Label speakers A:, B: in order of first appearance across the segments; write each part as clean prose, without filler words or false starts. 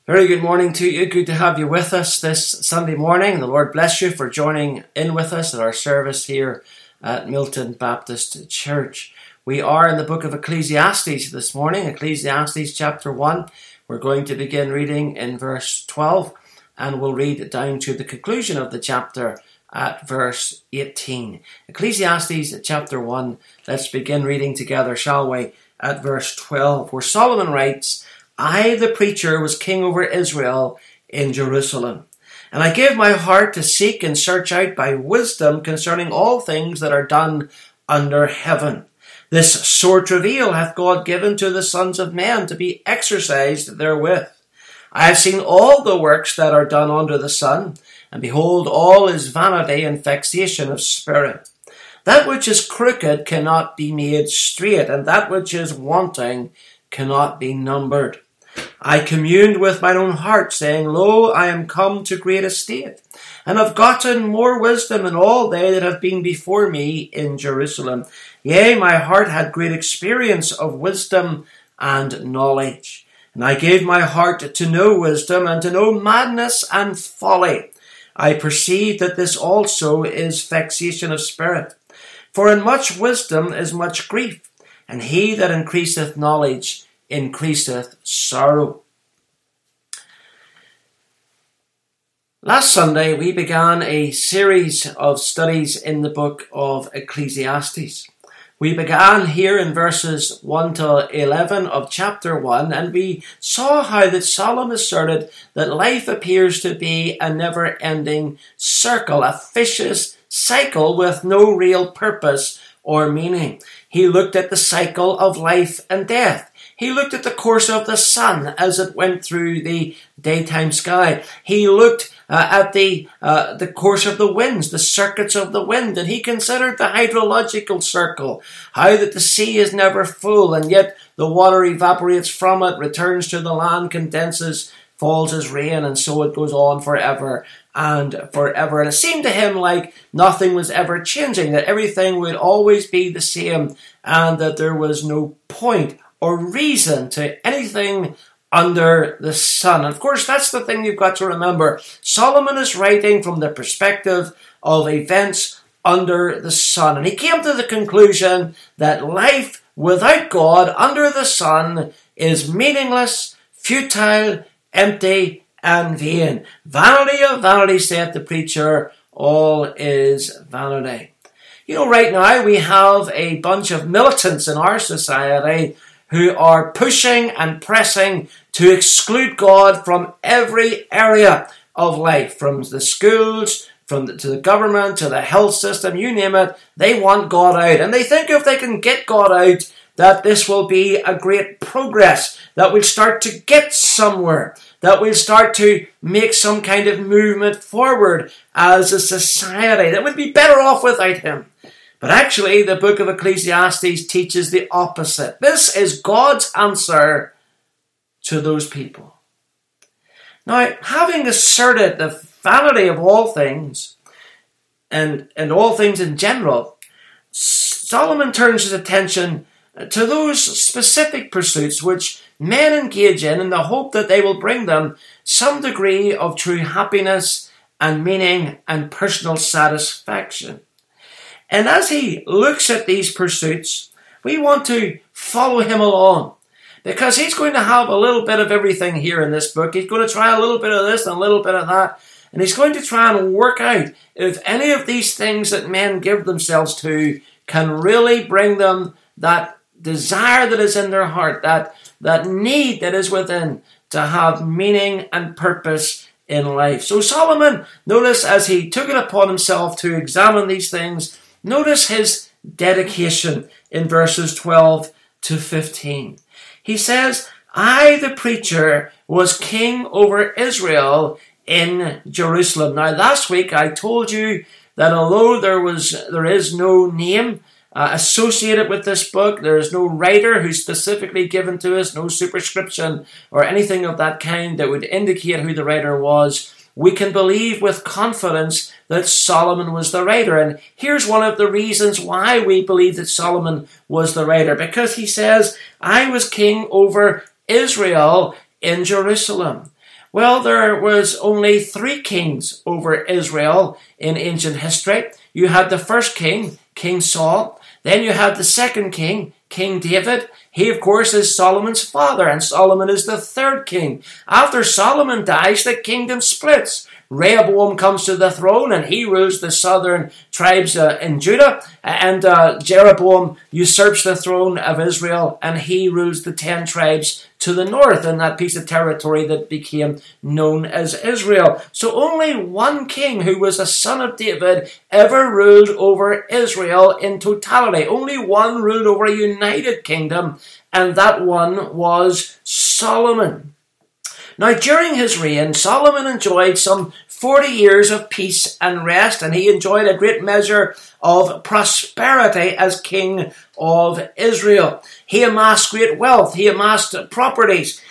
A: Very good morning to you. Good to have you with us this Sunday morning. The Lord bless you for joining in with us at our service here at Milton Baptist Church. We are in the book of Ecclesiastes this morning, Ecclesiastes chapter 1. We're going to begin reading in verse 12 and we'll read down to the conclusion of the chapter at verse 18. Ecclesiastes chapter 1, let's begin reading together, shall we, at verse 12, where Solomon writes, I, the preacher, was king over Israel in Jerusalem. And I gave my heart to seek and search out by wisdom concerning all things that are done under heaven. This sore travail hath God given to the sons of men to be exercised therewith. I have seen all the works that are done under the sun, and behold, all is vanity and vexation of spirit. That which is crooked cannot be made straight, and that which is wanting cannot be numbered. I communed with mine own heart, saying, Lo, I am come to great estate, and have gotten more wisdom than all they that have been before me in Jerusalem. Yea, my heart had great experience of wisdom and knowledge. And I gave my heart to know wisdom, and to know madness and folly. I perceived that this also is vexation of spirit. For in much wisdom is much grief, and he that increaseth knowledge increaseth sorrow. Last Sunday we began a series of studies in the book of Ecclesiastes. We began here in verses 1 to 11 of chapter 1, and we saw how that Solomon asserted that life appears to be a never-ending circle, a vicious cycle with no real purpose or meaning. He looked at the cycle of life and death. He looked at the course of the sun as it went through the daytime sky. He looked at the course of the winds, the circuits of the wind, and he considered the hydrological circle, how that the sea is never full, and yet the water evaporates from it, returns to the land, condenses, falls as rain, and so it goes on forever and forever. And it seemed to him like nothing was ever changing, that everything would always be the same, and that there was no point or reason to anything under the sun. And of course, that's the thing you've got to remember. Solomon is writing from the perspective of events under the sun. And he came to the conclusion that life without God under the sun is meaningless, futile, empty, and vain. Vanity of vanity, saith the preacher, all is vanity. You know, right now we have a bunch of militants in our society who are pushing and pressing to exclude God from every area of life, from the schools, to the government, to the health system, you name it. They want God out. And they think if they can get God out, that this will be a great progress, that we'll start to get somewhere, that we'll start to make some kind of movement forward as a society, that would be better off without him. But actually, the book of Ecclesiastes teaches the opposite. This is God's answer to those people. Now, having asserted the vanity of all things, and all things in general, Solomon turns his attention to those specific pursuits which men engage in the hope that they will bring them some degree of true happiness and meaning and personal satisfaction. And as he looks at these pursuits, we want to follow him along, because he's going to have a little bit of everything here in this book. He's going to try a little bit of this and a little bit of that, and he's going to try and work out if any of these things that men give themselves to can really bring them that desire that is in their heart, that need that is within to have meaning and purpose in life. So Solomon, notice as he took it upon himself to examine these things, notice his dedication in verses 12 to 15. He says, I, the preacher, was king over Israel in Jerusalem. Now, last week I told you that although there is no name associated with this book, there is no writer who's specifically given to us, no superscription or anything of that kind that would indicate who the writer was, we can believe with confidence that Solomon was the writer. And here's one of the reasons why we believe that Solomon was the writer. Because he says, I was king over Israel in Jerusalem. Well, there was only 3 kings over Israel in ancient history. You had the first king, King Saul. Then you had the second king, King David. He, of course, is Solomon's father, and Solomon is the 3rd king. After Solomon dies, the kingdom splits. Rehoboam comes to the throne, and he rules the southern tribes in Judah, and Jeroboam usurps the throne of Israel, and he rules the 10 tribes to the north in that piece of territory that became known as Israel. So only one king who was a son of David ever ruled over Israel in totality. Only one ruled over a united kingdom, and that one was Solomon. Now, during his reign, Solomon enjoyed some 40 years of peace and rest, and he enjoyed a great measure of prosperity as king of Israel. He amassed great wealth. He amassed properties.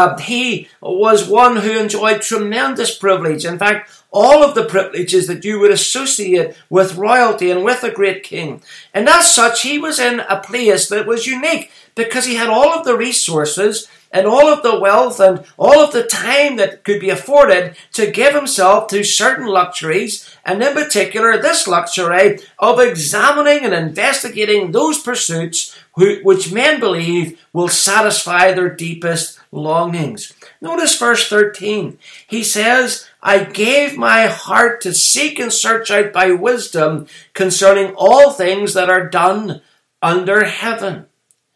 A: He was one who enjoyed tremendous privilege. In fact, all of the privileges that you would associate with royalty and with a great king. And as such, he was in a place that was unique because he had all of the resources and all of the wealth and all of the time that could be afforded to give himself to certain luxuries, and in particular this luxury of examining and investigating those pursuits which men believe will satisfy their deepest longings. Notice verse 13. He says, I gave my heart to seek and search out by wisdom concerning all things that are done under heaven.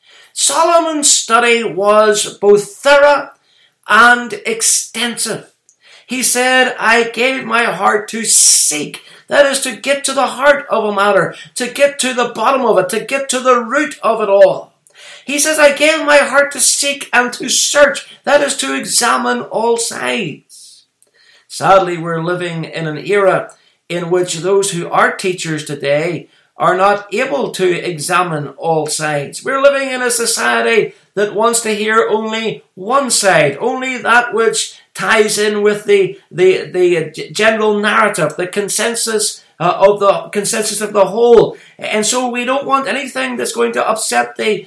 A: Solomon's study was both thorough and extensive. He said, I gave my heart to seek. That is to get to the heart of a matter, to get to the bottom of it, to get to the root of it all. He says, I gave my heart to seek and to search. That is to examine all sides. Sadly, we're living in an era in which those who are teachers today are not able to examine all sides. We're living in a society that wants to hear only one side, only that which ties in with the general narrative, the consensus of the whole. And so we don't want anything that's going to upset the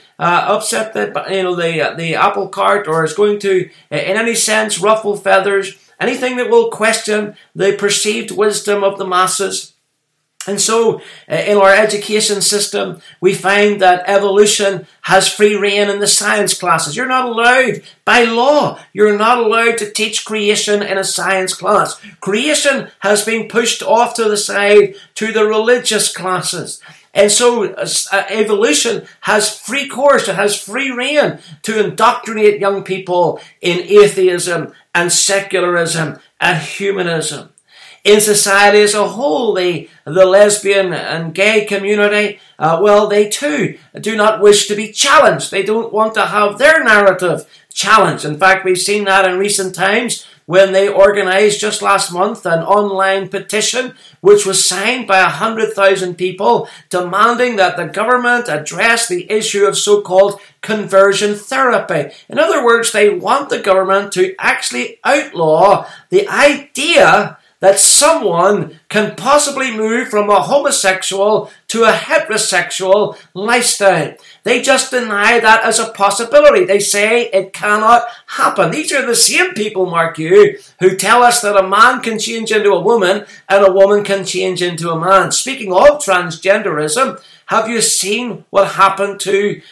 A: apple cart, or is going to in any sense ruffle feathers, anything that will question the perceived wisdom of the masses. And so, in our education system, we find that evolution has free rein in the science classes. You're not allowed, by law, you're not allowed to teach creation in a science class. Creation has been pushed off to the side to the religious classes. And so, evolution has free course, it has free rein to indoctrinate young people in atheism and secularism and humanism. In society as a whole, the lesbian and gay community, they too do not wish to be challenged. They don't want to have their narrative challenged. In fact, we've seen that in recent times when they organised just last month an online petition which was signed by 100,000 people demanding that the government address the issue of so-called conversion therapy. In other words, they want the government to actually outlaw the idea that someone can possibly move from a homosexual to a heterosexual lifestyle. They just deny that as a possibility. They say it cannot happen. These are the same people, mark you, who tell us that a man can change into a woman and a woman can change into a man. Speaking of transgenderism, have you seen what happened to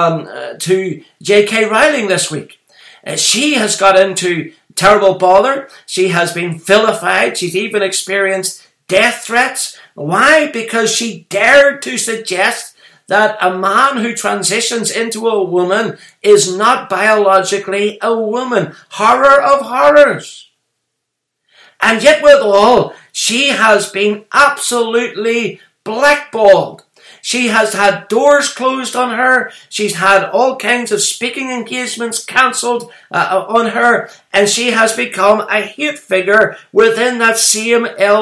A: J.K. Rowling this week? She has got into terrible bother. She has been vilified. She's even experienced death threats. Why? Because she dared to suggest that a man who transitions into a woman is not biologically a woman. Horror of horrors. And yet withal, she has been absolutely blackballed. She has had doors closed on her. She's had all kinds of speaking engagements cancelled on her. And she has become a hate figure within that same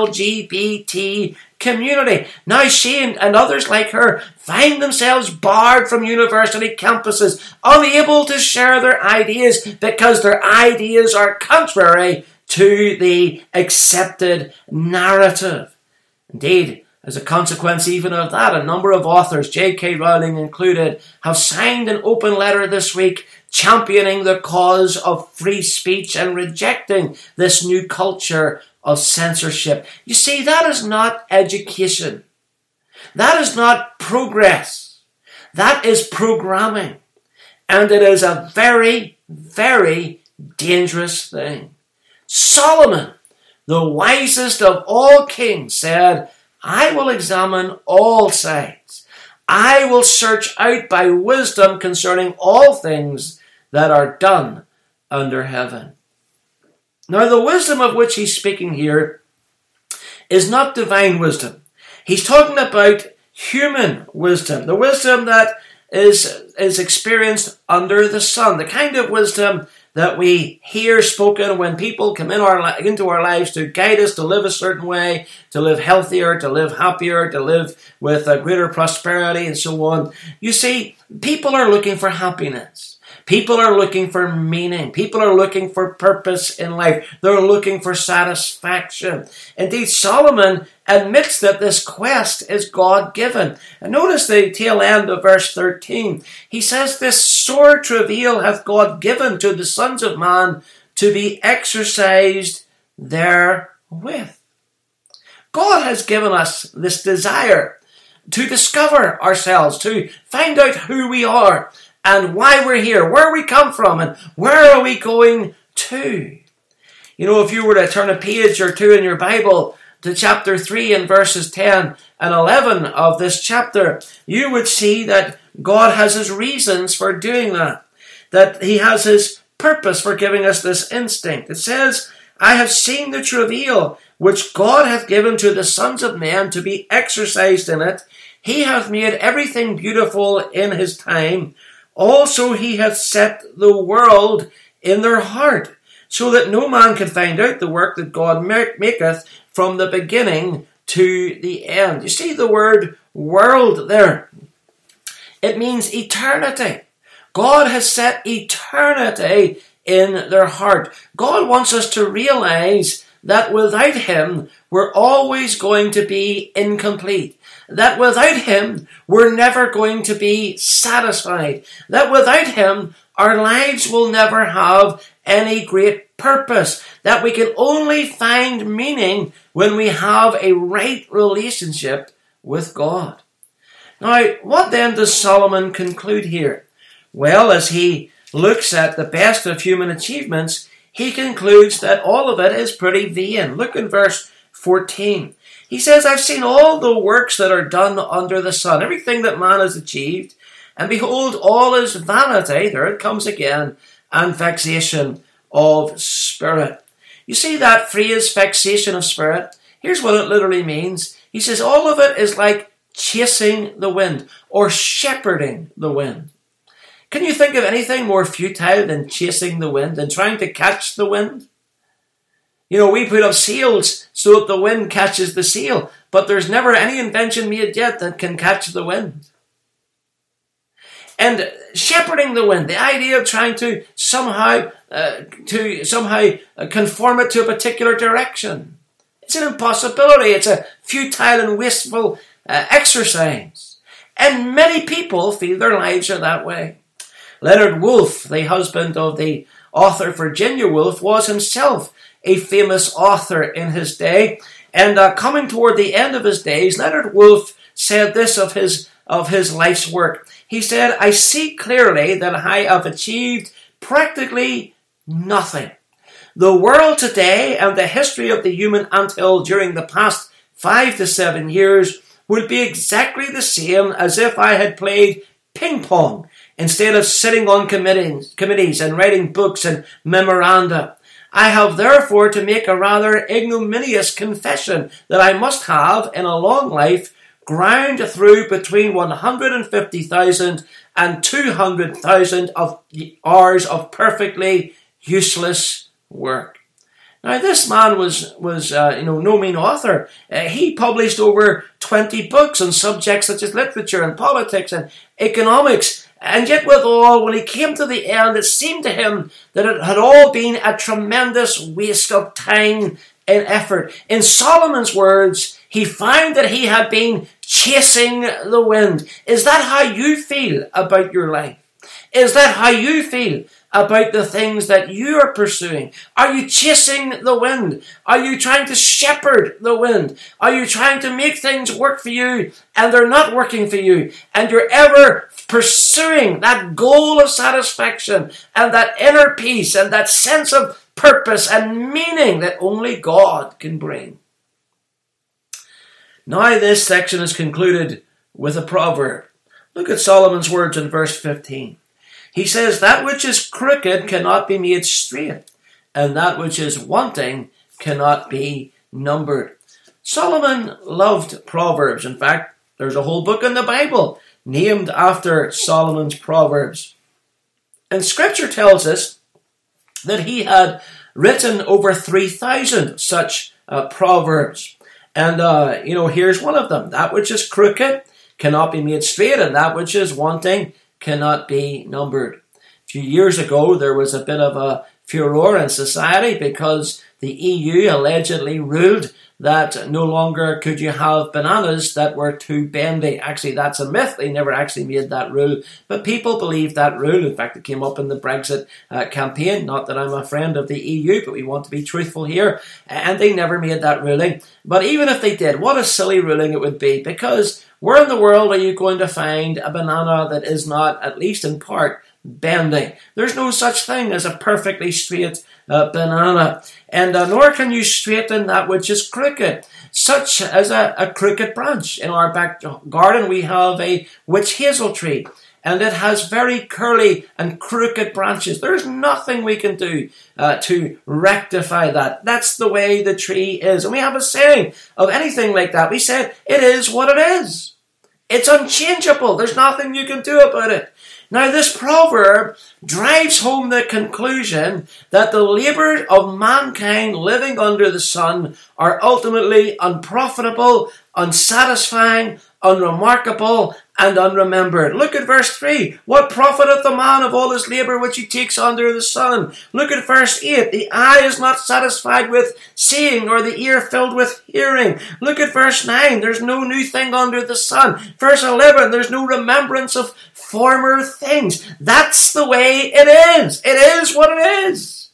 A: LGBT community. Now she and others like her find themselves barred from university campuses, unable to share their ideas because their ideas are contrary to the accepted narrative. Indeed, as a consequence even of that, a number of authors, J.K. Rowling included, have signed an open letter this week championing the cause of free speech and rejecting this new culture of censorship. You see, that is not education. That is not progress. That is programming. And it is a very, very dangerous thing. Solomon, the wisest of all kings, said, I will examine all sides. I will search out by wisdom concerning all things that are done under heaven. Now, the wisdom of which he's speaking here is not divine wisdom. He's talking about human wisdom, the wisdom that is experienced under the sun, the kind of wisdom that we hear spoken when people come into our lives to guide us to live a certain way, to live healthier, to live happier, to live with a greater prosperity, and so on. You see, people are looking for happiness. People are looking for meaning. People are looking for purpose in life. They're looking for satisfaction. Indeed, Solomon admits that this quest is God-given. And notice the tail end of verse 13. He says, this sore travail hath God given to the sons of man to be exercised therewith. God has given us this desire to discover ourselves, to find out who we are, and why we're here, where we come from, and where are we going to. You know, if you were to turn a page or two in your Bible to chapter 3 and verses 10 and 11 of this chapter, you would see that God has his reasons for doing that he has his purpose for giving us this instinct. It says, I have seen the travail which God hath given to the sons of men to be exercised in it. He hath made everything beautiful in his time. Also he hath set the world in their heart, so that no man can find out the work that God maketh from the beginning to the end. You see the word world there. It means eternity. God has set eternity in their heart. God wants us to realize that without him, we're always going to be incomplete. That without him, we're never going to be satisfied. That without him, our lives will never have any great purpose. That we can only find meaning when we have a right relationship with God. Now, what then does Solomon conclude here? Well, as he looks at the best of human achievements, he concludes that all of it is pretty vain. Look in verse 14. He says, I've seen all the works that are done under the sun, everything that man has achieved, and behold, all is vanity, there it comes again, and vexation of spirit. You see that phrase, vexation of spirit? Here's what it literally means. He says, all of it is like chasing the wind, or shepherding the wind. Can you think of anything more futile than chasing the wind and trying to catch the wind? You know, we put up sails so that the wind catches the sail, but there's never any invention made yet that can catch the wind. And shepherding the wind, the idea of trying to somehow conform it to a particular direction. It's an impossibility. It's a futile and wasteful exercise. And many people feel their lives are that way. Leonard Woolf, the husband of the author Virginia Woolf, was himself a famous author in his day. And coming toward the end of his days, Leonard Woolf said this of his life's work. He said, I see clearly that I have achieved practically nothing. The world today and the history of the human anthill during the past 5 to 7 years would be exactly the same as if I had played ping pong instead of sitting on committees and writing books and memoranda. I have therefore to make a rather ignominious confession that I must have, in a long life, ground through between 150,000 and 200,000 of hours of perfectly useless work. Now, this man was no mean author. He published over 20 books on subjects such as literature and politics and economics. And yet withal, when he came to the end, it seemed to him that it had all been a tremendous waste of time and effort. In Solomon's words, he found that he had been chasing the wind. Is that how you feel about your life? Is that how you feel about the things that you are pursuing? Are you chasing the wind? Are you trying to shepherd the wind? Are you trying to make things work for you and they're not working for you? And you're ever pursuing that goal of satisfaction and that inner peace and that sense of purpose and meaning that only God can bring. Now this section is concluded with a proverb. Look at Solomon's words in verse 15. He says, that which is crooked cannot be made straight, and that which is wanting cannot be numbered. Solomon loved Proverbs. In fact, there's a whole book in the Bible named after Solomon's Proverbs. And Scripture tells us that he had written over 3,000 such Proverbs. And, here's one of them. That which is crooked cannot be made straight, and that which is wanting cannot be numbered. A few years ago, there was a bit of a furore in society because the EU allegedly ruled that no longer could you have bananas that were too bendy. Actually, that's a myth. They never actually made that rule. But people believe that rule. In fact, it came up in the Brexit campaign. Not that I'm a friend of the EU, but we want to be truthful here. And they never made that ruling. But even if they did, what a silly ruling it would be. Because where in the world are you going to find a banana that is not, at least in part, bending? There's no such thing as a perfectly straight banana. And nor can you straighten that which is crooked, such as a crooked branch. In our back garden we have a witch hazel tree, and it has very curly and crooked branches. There's nothing we can do to rectify that. That's the way the tree is. And we have a saying of anything like that. We say, it is what it is. It's unchangeable. There's nothing you can do about it. Now, this proverb drives home the conclusion that the labours of mankind living under the sun are ultimately unprofitable, unsatisfying, unremarkable, and unremembered. Look at verse 3. What profiteth the man of all his labour which he takes under the sun? Look at verse 8. The eye is not satisfied with seeing, nor the ear filled with hearing. Look at verse 9. There's no new thing under the sun. Verse 11. There's no remembrance of former things. That's the way it is. It is what it is.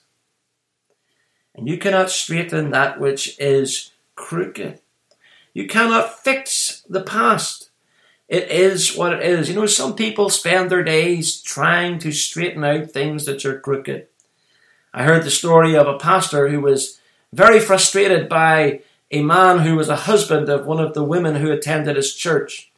A: And you cannot straighten that which is crooked. You cannot fix the past. It is what it is. You know, some people spend their days trying to straighten out things that are crooked. I heard the story of a pastor who was very frustrated by a man who was a husband of one of the women who attended his church.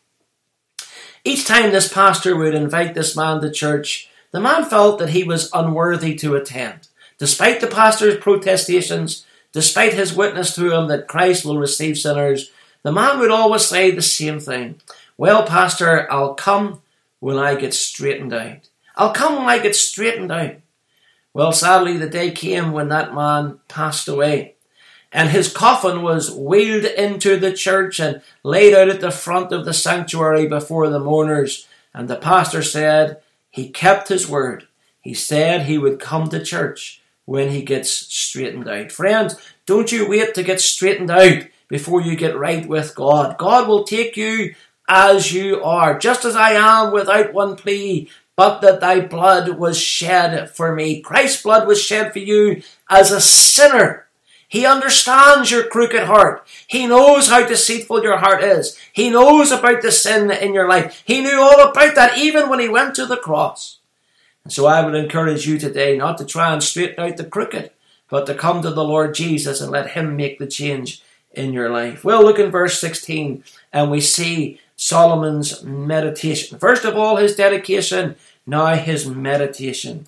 A: Each time this pastor would invite this man to church, the man felt that he was unworthy to attend. Despite the pastor's protestations, despite his witness to him that Christ will receive sinners, the man would always say the same thing. Well, pastor, I'll come when I get straightened out. I'll come when I get straightened out. Well, sadly, the day came when that man passed away. And his coffin was wheeled into the church and laid out at the front of the sanctuary before the mourners. And the pastor said he kept his word. He said he would come to church when he gets straightened out. Friends, don't you wait to get straightened out before you get right with God. God will take you as you are, just as I am, without one plea, but that thy blood was shed for me. Christ's blood was shed for you as a sinner. He understands your crooked heart. He knows how deceitful your heart is. He knows about the sin in your life. He knew all about that even when he went to the cross. And so I would encourage you today not to try and straighten out the crooked, but to come to the Lord Jesus and let him make the change in your life. Well, look in verse 16 and we see Solomon's meditation. First of all, his dedication, now his meditation.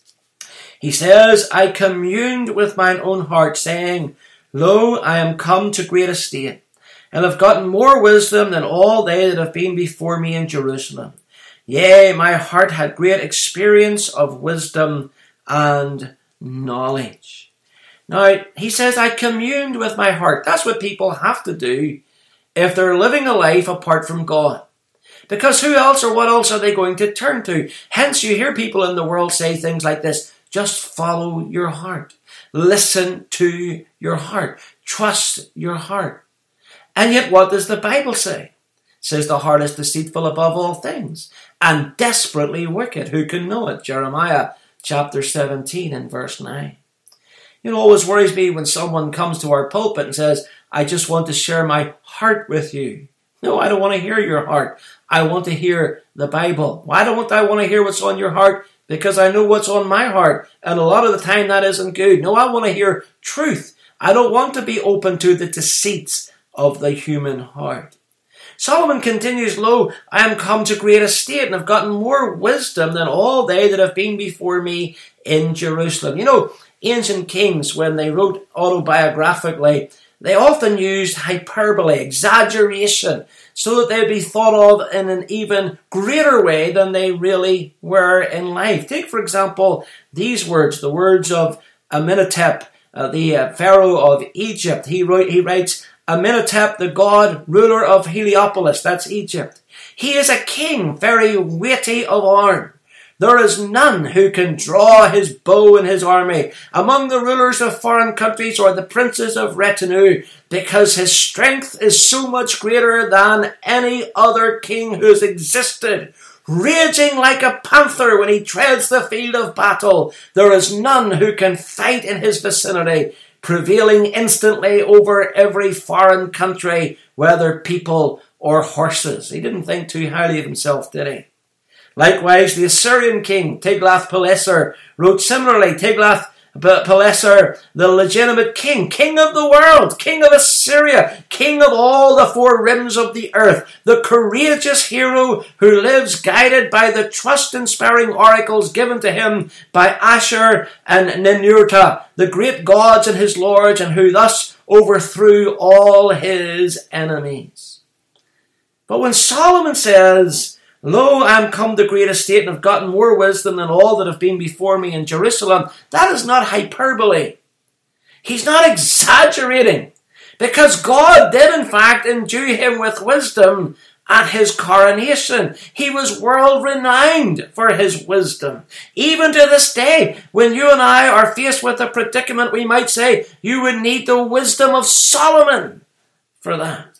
A: He says, I communed with mine own heart, saying, Lo, I am come to great estate, and have gotten more wisdom than all they that have been before me in Jerusalem. Yea, my heart had great experience of wisdom and knowledge. Now, he says, I communed with my heart. That's what people have to do if they're living a life apart from God. Because who else or what else are they going to turn to? Hence, you hear people in the world say things like this. Just follow your heart. Listen to your heart. Trust your heart. And yet, what does the Bible say? says the heart is deceitful above all things and desperately wicked. Who can know it? Jeremiah chapter 17 and verse 9. It always worries me when someone comes to our pulpit and says, I just want to share my heart with you. No, I don't want to hear your heart. I want to hear the Bible. Why don't I want to hear what's on your heart? Because I know what's on my heart. And a lot of the time that isn't good. No, I want to hear truth. I don't want to be open to the deceits of the human heart. Solomon continues, Lo, I am come to great estate and have gotten more wisdom than all they that have been before me in Jerusalem. You know, ancient kings, when they wrote autobiographically, they often used hyperbole, exaggeration, so that they'd be thought of in an even greater way than they really were in life. Take, for example, these words, the words of Amenhotep, the Pharaoh of Egypt. He writes, Amenhotep, the god, ruler of Heliopolis, that's Egypt. He is a king, very weighty of arm. There is none who can draw his bow in his army among the rulers of foreign countries or the princes of retinue, because his strength is so much greater than any other king who has existed. Raging like a panther when he treads the field of battle, there is none who can fight in his vicinity, prevailing instantly over every foreign country, whether people or horses. He didn't think too highly of himself, did he? Likewise, the Assyrian king, Tiglath-Pileser, wrote similarly. Tiglath-Pileser, the legitimate king, king of the world, king of Assyria, king of all the four rims of the earth, the courageous hero who lives guided by the trust-inspiring oracles given to him by Ashur and Ninurta, the great gods and his lords, and who thus overthrew all his enemies. But when Solomon says, Lo, I am come to great estate and have gotten more wisdom than all that have been before me in Jerusalem, that is not hyperbole. He's not exaggerating, because God did in fact endue him with wisdom at his coronation. He was world renowned for his wisdom. Even to this day, when you and I are faced with a predicament, we might say, you would need the wisdom of Solomon for that.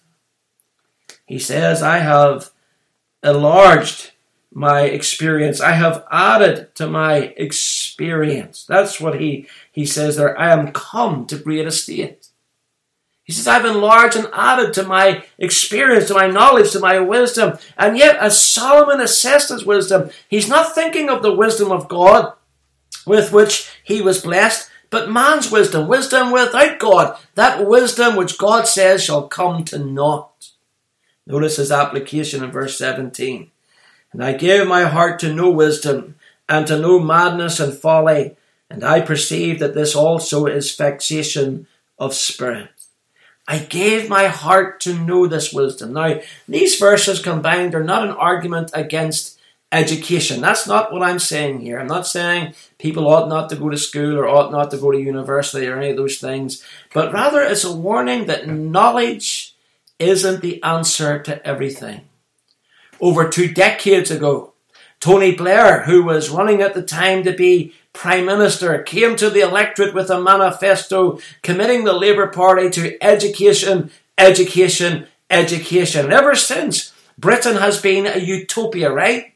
A: He says, I have enlarged my experience. I have added to my experience. That's what he says there. I am come to great estate. He says, I've enlarged and added to my experience, to my knowledge, to my wisdom. And yet, as Solomon assessed his wisdom, he's not thinking of the wisdom of God with which he was blessed, but man's wisdom, wisdom without God, that wisdom which God says shall come to naught. Notice his application in verse 17. And I gave my heart to know wisdom, and to know madness and folly, and I perceive that this also is vexation of spirit. I gave my heart to know this wisdom. Now, these verses combined are not an argument against education. That's not what I'm saying here. I'm not saying people ought not to go to school or ought not to go to university or any of those things, but rather it's a warning that knowledge isn't the answer to everything. Over 2 decades ago, Tony Blair, who was running at the time to be Prime Minister, came to the electorate with a manifesto committing the Labour Party to education, education, education. And ever since, Britain has been a utopia, right?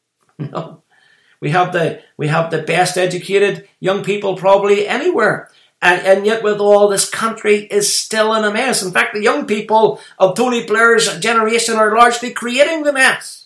A: No. We have the best educated young people probably anywhere. And yet with all, this country is still in a mess. In fact, the young people of Tony Blair's generation are largely creating the mess.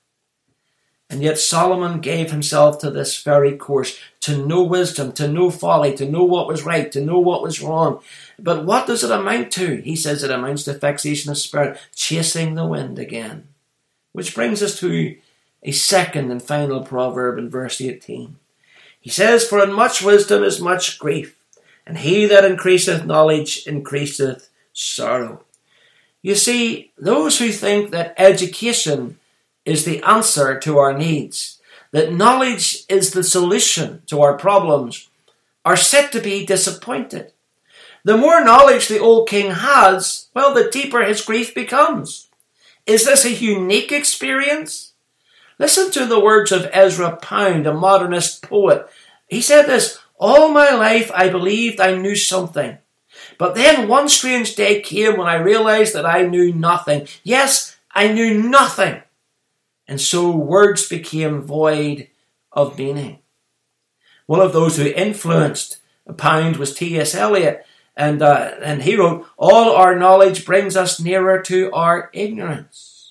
A: And yet Solomon gave himself to this very course, to know wisdom, to know folly, to know what was right, to know what was wrong. But what does it amount to? He says it amounts to vexation of spirit, chasing the wind again. Which brings us to a second and final proverb in verse 18. He says, For in much wisdom is much grief, and he that increaseth knowledge increaseth sorrow. You see, those who think that education is the answer to our needs, that knowledge is the solution to our problems, are set to be disappointed. The more knowledge the old king has, well, the deeper his grief becomes. Is this a unique experience? Listen to the words of Ezra Pound, a modernist poet. He said this, All my life I believed I knew something. But then one strange day came when I realized that I knew nothing. Yes, I knew nothing. And so words became void of meaning. One of those who influenced Pound was T.S. Eliot. And he wrote, all our knowledge brings us nearer to our ignorance.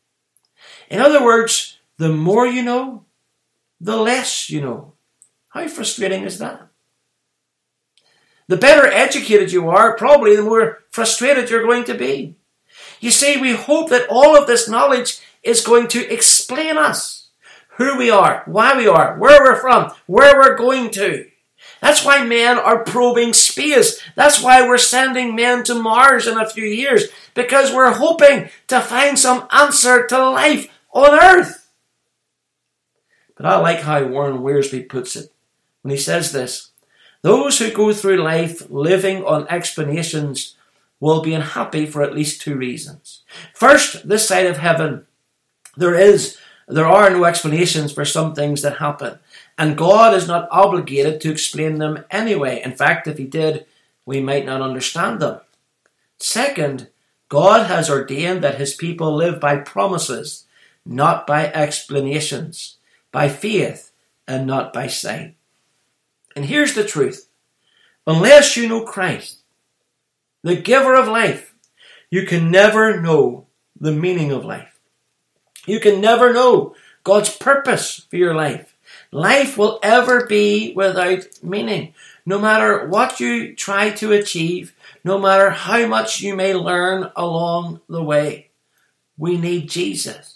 A: In other words, the more you know, the less you know. How frustrating is that? The better educated you are, probably the more frustrated you're going to be. You see, we hope that all of this knowledge is going to explain us. Who we are, why we are, where we're from, where we're going to. That's why men are probing space. That's why we're sending men to Mars in a few years. Because we're hoping to find some answer to life on Earth. But I like how Warren Wiersbe puts it when he says this. Those who go through life living on explanations will be unhappy for at least two reasons. First, this side of heaven, there are no explanations for some things that happen. And God is not obligated to explain them anyway. In fact, if he did, we might not understand them. Second, God has ordained that his people live by promises, not by explanations, by faith and not by sight. And here's the truth. Unless you know Christ, the giver of life, you can never know the meaning of life. You can never know God's purpose for your life. Life will ever be without meaning. No matter what you try to achieve, no matter how much you may learn along the way, we need Jesus.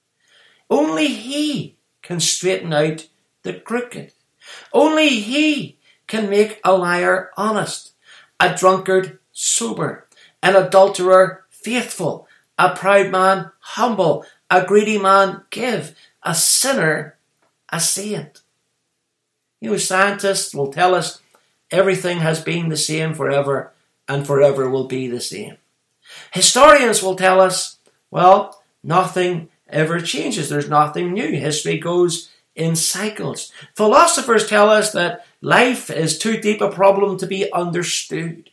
A: Only he can straighten out the crooked. Only he can make a liar honest, a drunkard sober, an adulterer faithful, a proud man humble, a greedy man give, a sinner a saint. You know, scientists will tell us everything has been the same forever and forever will be the same. Historians will tell us, well, nothing ever changes. There's nothing new. History goes in cycles. Philosophers tell us that life is too deep a problem to be understood.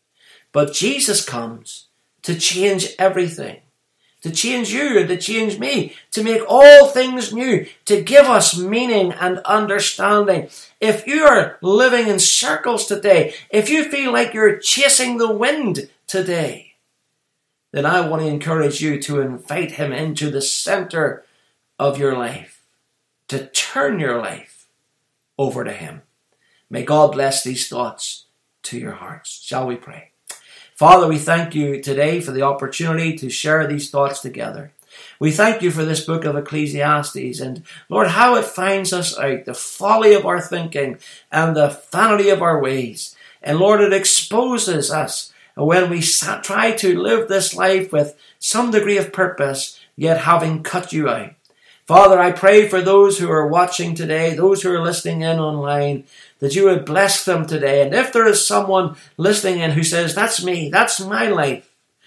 A: But Jesus comes to change everything. To change you and to change me, to make all things new, to give us meaning and understanding. If you are living in circles today, if you feel like you're chasing the wind today, then I want to encourage you to invite him into the center of your life, to turn your life over to him. May God bless these thoughts to your hearts. Shall we pray? Father, we thank you today for the opportunity to share these thoughts together. We thank you for this book of Ecclesiastes and, Lord, how it finds us out, the folly of our thinking and the vanity of our ways. And, Lord, it exposes us when we try to live this life with some degree of purpose, yet having cut you out. Father, I pray for those who are watching today, those who are listening in online, that you would bless them today. And if there is someone listening in who says, that's me, that's my life.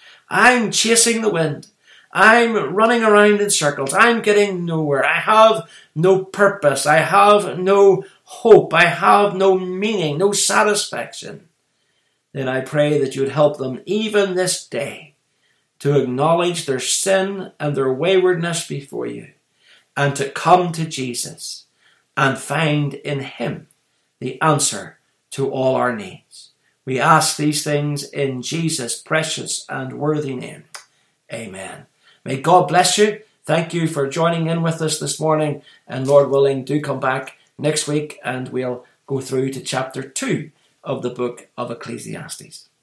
A: I'm chasing the wind. I'm running around in circles. I'm getting nowhere. I have no purpose. I have no hope. I have no meaning, no satisfaction. Then I pray that you would help them even this day to acknowledge their sin and their waywardness before you and to come to Jesus and find in him the answer to all our needs. We ask these things in Jesus' precious and worthy name. Amen. May God bless you. Thank you for joining in with us this morning. And Lord willing, do come back next week and we'll go through to chapter 2 of the book of Ecclesiastes.